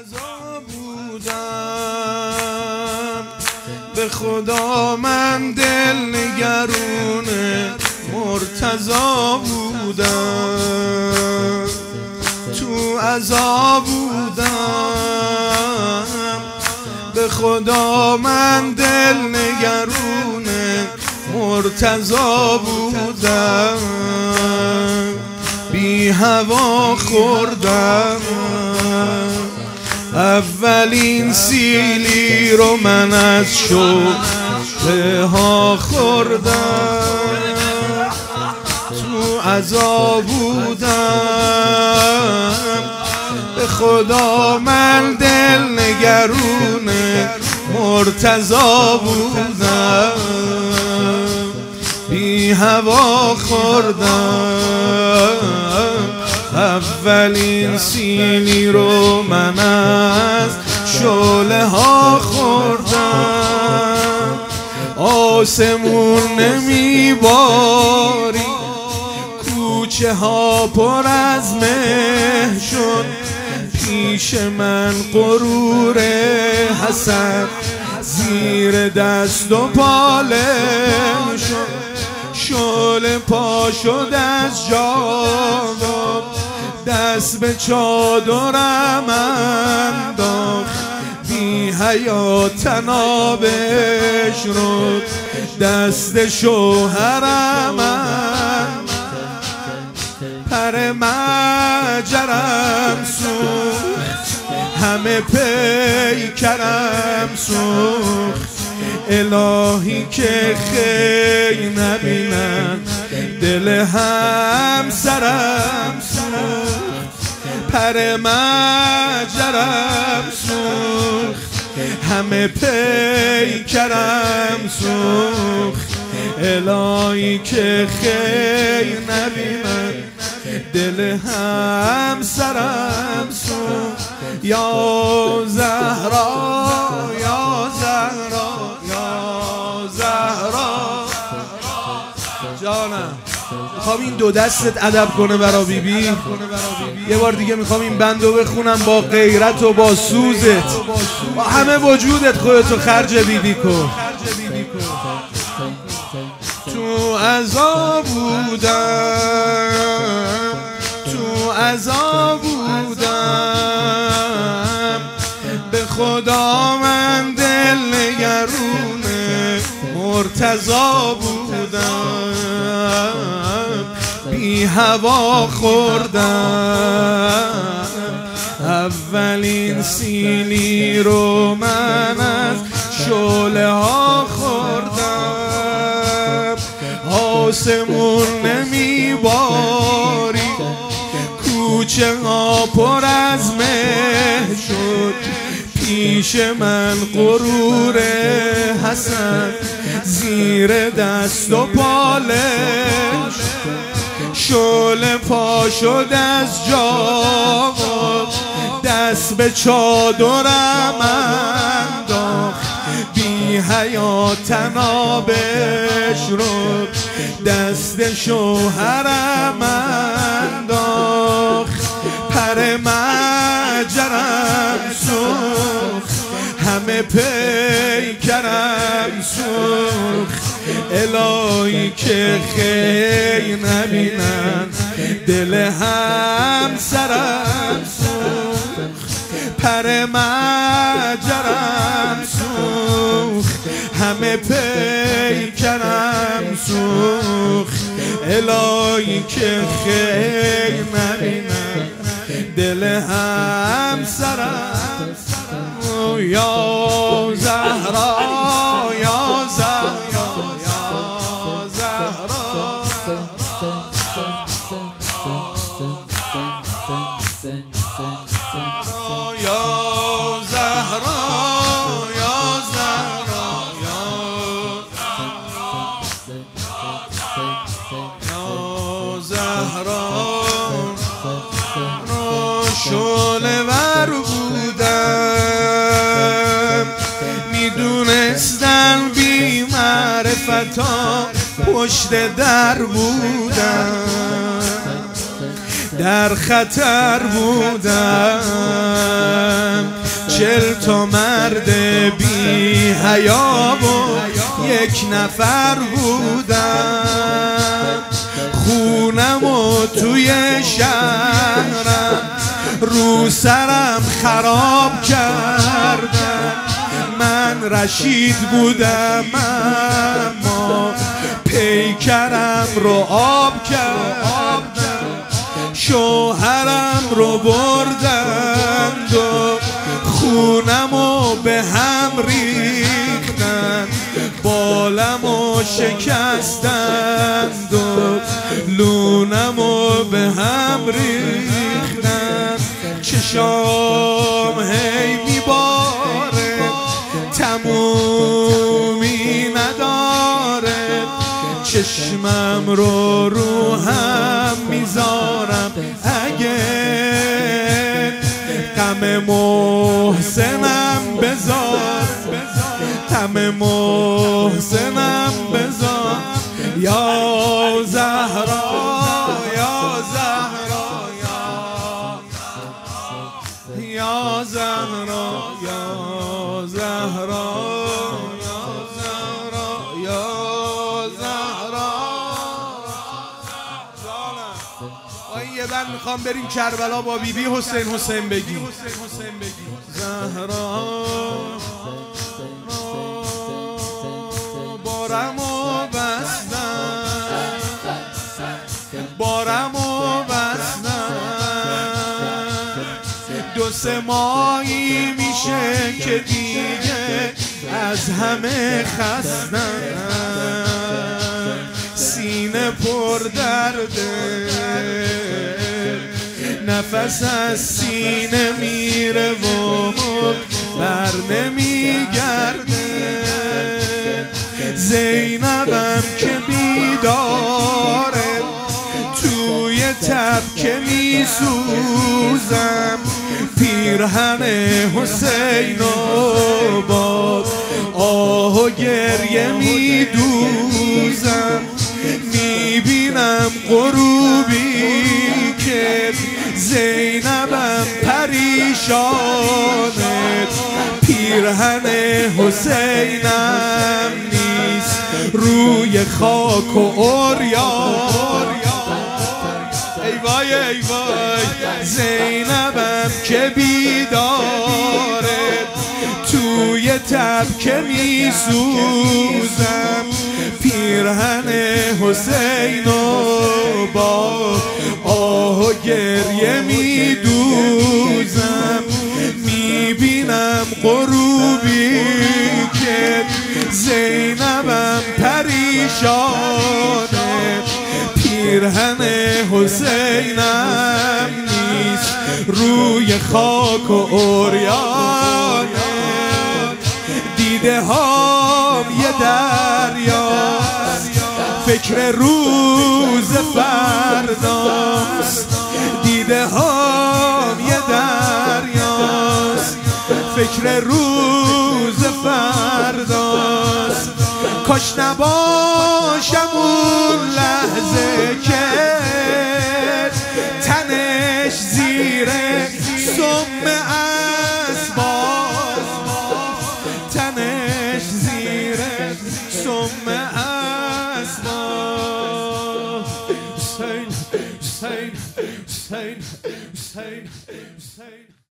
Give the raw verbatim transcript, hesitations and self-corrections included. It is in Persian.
عزا بودم، به خدا من دل نگرون مرتضی بودم. تو عزا بودم، به خدا من دل نگرون مرتضی بودم. بی هوا خوردم اولین سیلی رو، من از شعله ها خوردم. تو عزا بودم، به خدا من دل نگرون مرتضی بودم. بی هوا خوردم اولین سیلی رو، من از شعله ها خوردم. آسمون نمی باری، کوچه ها پر از مه شد. پیش من غرور حسد زیر دست و پاله شد. شعله پا شد از جا، دست به چادرم انداخت. بی حیا تنابش رد، دست شوهرم انداخت. پر مجرم سوخت، همه پیکرم سوخت. الهی که خیر نبینن دل همسرم سوخت. پر مجرم سوخت، همه پیکرم سوخت. الهی که خیر نبینن دل همسرم سوخت. یا زهرا یا زهرا یا زهرا جانم، میخوام این دو دستت ادب کنه برا بیبی بی. یه بار دیگه میخوام این بندو بخونم با غیرت و با سوزت، با همه وجودت خودتو خرج بیبی کن. تو عزا بودم، تو عزا بودم، به خدا من دل نگرون مرتضی بودم. بی هوا خوردم اولین سیلی رو، من از شعله ها خوردم. آسمون نمی باری، کوچه ها پر از مه شد. پیش من غرور حسد زیر دست و پالش. شعله پا شد از جا، دست به چادرم انداخت. بی حیا تنابش رد، دست شوهرم انداخت. پر مجرم سوخت، همه پیکرم سوخت. الهی که خیر نبینن دل همسرم سوخت. پر مجرم سوخت، همه پیکرم سوخت. الهی که خیر نبینن دل همسرم. یا زهرا یا زهرا یا زهرا یا زهرا یا زهرا یا زهرا. شعله ور بودم، میدونستم بی معرفتا پشت در بودم، در خطر بودم. چل تا مرد بی حیا و یک نفر بودم. خونم و توی شهرم رو سرم خراب کردم. من رشید بودم اما پیکرم رو آب کردم. شوهرم رو بردند و خونمو به هم ریختند. بالمو شکستند و لونمو به هم ریختند. چشام هی میباره تمومی نداره. چشمم رو رو هم میذارم اگه غم محسنم بذار. غم محسنم بذار یا زهرا یا زهرا یا زهرا یا زهرا یا زهرا. یه بر میخوام بریم کربلا با بیبی حسین حسین بگی. زهرا بارمو بستن بارمو بستن. دو سه ماهی میشه که دیگه از همه خستن. سینه پر درده نفس از سینه میره و بر نمیگرده. زینبم که بیداره توی تب که میسوزم. پیرهن حسین و با آه و گریه میدوزم. میبینم غروبی که زینبم پریشانه. پیرهن حسینم نیست روی خاک و عریان. ای وای ای وای زینبم که بیداره توی تب که میسوزم. پیرهن حسین و با آه و گریه میدوزم. میبینم غروبی که زینبم پریشانه. پیرهن حسینم نیست روی خاک و عریانه. دیده هام یه دریاست فکر روز فرداست. دیده هام یه دریاست فکر روز فرداست. کاش نباشم اون لحظه که تنش زیر سم اسباب. تنش زیر سم اسباب. حسین حسین حسین حسین حسین